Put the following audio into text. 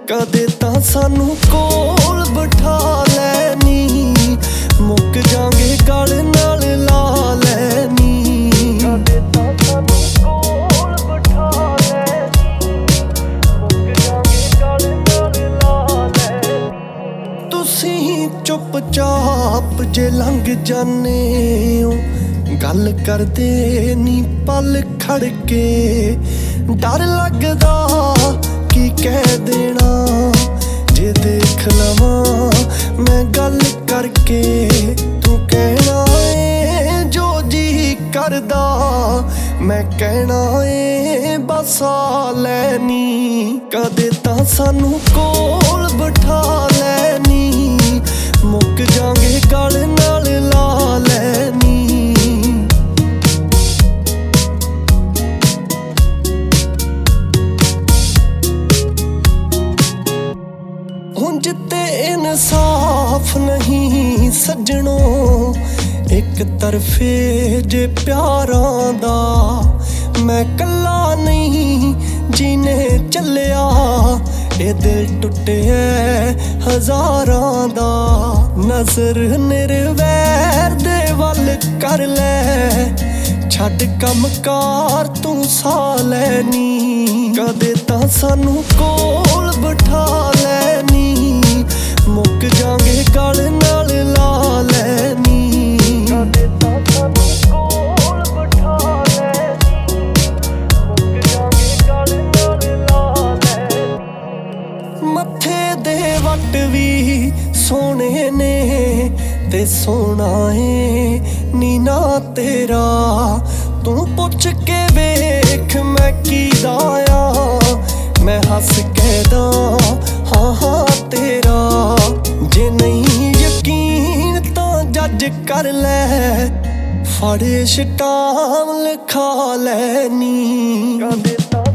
ਕਦੇ ਤਾਂ ਸਾਨੂੰ ਕੋਲ ਬਿਠਾ ਲੈਨੀ, ਮੁੱਕ ਜਾਂਗੇ ਗਲ ਨਾਲ ਲਾ ਲੈਨੀ। ਕਦੇ ਤਾਂ ਸਾਨੂੰ ਕੋਲ ਬਿਠਾ ਲੈਨੀ, ਮੁੱਕ ਜਾਂਗੇ ਗਲ ਨਾਲ ਲਾ ਲੈਨੀ। ਤੁਸੀਂ ਚੁੱਪਚਾਪ ਜੇ ਲੰਘ ਜਾਨੇ ਹੋ, ਗੱਲ ਕਰਦੇ ਨੀ ਪਲ ਖੜ ਕੇ। ਡਰ ਲੱਗਦਾ ਕੀ ਕਹਿ ਦੇਣਾ ਜੇ ਦੇਖ ਲਵਾਂ ਮੈਂ ਗੱਲ ਕਰਕੇ। ਤੂੰ ਕਹਿਣਾ ਏ ਜੋ ਜੀ ਕਰਦਾ, ਮੈਂ ਕਹਿਣਾ ਏ ਬਸ ਆ ਲੈਨੀ। ਕਦੇ ਤਾਂ ਸਾਨੂੰ ਕੋਲ ਬਿਠਾ ਲੈਨੀ, ਮੁੱਕ ਜਾਂਗੇ ਗਲ ਨਾਲ ਲਾ ਲੈਨੀ। ਉਂਝ ਤੇ ਇਨਸਾਫ ਨਹੀਂ ਸੱਜਣੋ, ਇੱਕ ਤਰਫੇ ਜੇ ਪਿਆਰਾਂ ਦਾ। ਮੈਂ ਕੱਲਾ ਨਹੀਂ ਜੀਨੇ ਚੱਲਿਆ, ਇਹ ਦਿਲ ਟੁੱਟਿਆ ਹਜ਼ਾਰਾਂ ਦਾ। ਨਜ਼ਰ ਨਿਰਵੈਰ ਦੇ ਵੱਲ ਕਰ ਲੈ, ਛੱਡ ਕੰਮਕਾਰ ਤੂੰ ਸਾਹ ਲੈਨੀ। ਕਦੇ ਤਾਂ ਸਾਨੂੰ ਕੋਲ ਬਿਠਾ ਲੈਨੀ, ਮੁੱਕ ਜਾਂਗੇ ਗਲ ਨਾਲ ਲਾ ਲੈਨੀ। ਕਦੇ ਤਾਂ ਸਾਨੂੰ ਕੋਲ ਬਿਠਾ ਲੈਨੀ, ਮੁੱਕ ਜਾਂਗੇ ਗਲ ਨਾਲ ਲਾ ਲੈਨੀ। ਮੱਥੇ ਦੇ ਵੱਟ ਵੀ ਸੋਹਣੇ ਨੇ ਤੇ ਸੋਹਣਾ ਏ ਨੀਨਾ ਤੇਰਾ। ਤੂੰ ਪੁੱਛ ਕੇ ਵੇਖ ਮੈਂ ਕੀਦਾ ਆ, ਮੈਂ ਹੱਸ ਕਹਿਦਾ ਹਾਂ ਹਾਂ ਤੇਰਾ। ਜੇ ਨਹੀਂ ਯਕੀਨ ਤਾਂ ਜੱਜ ਕਰ ਲੈ, ਫੜ ਸਟਾਮ ਲਿਖਾ ਲੈਨੀ।